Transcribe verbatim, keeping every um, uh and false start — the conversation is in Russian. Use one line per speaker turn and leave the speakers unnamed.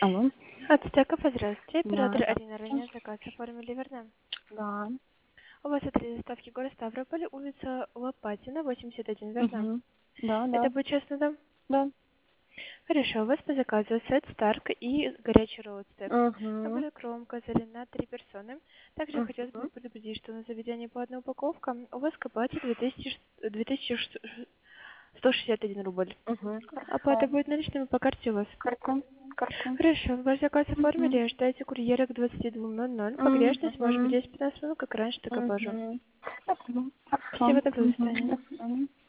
Алло.
От Стеков, здравствуйте.
Да,
Оператор Арина
здравствуйте.
ранее заказ оформили, верно?
Да.
У вас адрес доставки город Ставрополь, улица Лопатина, восемьдесят один, верно?
Угу. Да,
Это
да.
будет честно, да?
Да.
Хорошо, у вас по заказу сет Старк и горячий ролл стек.
Угу.
Набор кромка на три персоны. Также хотелось бы
Угу.
предупредить, что на заведение по одной упаковка у вас копате две тысячи две тысячи сто шестьдесят один рубль.
Угу.
Оплата
Хорошо.
будет наличными по карте у вас.
Карта. Карта.
Хорошо, ваш заказ
Угу.
оформили, ожидайте курьера к двадцати двум ноль ноль. Погрешность, может быть,
Угу.
десять-пятнадцать минут, как раньше, так и позже.
Угу. Спасибо. Хорошо.
Всего доброго, до
Угу.
свидания.
До свидания.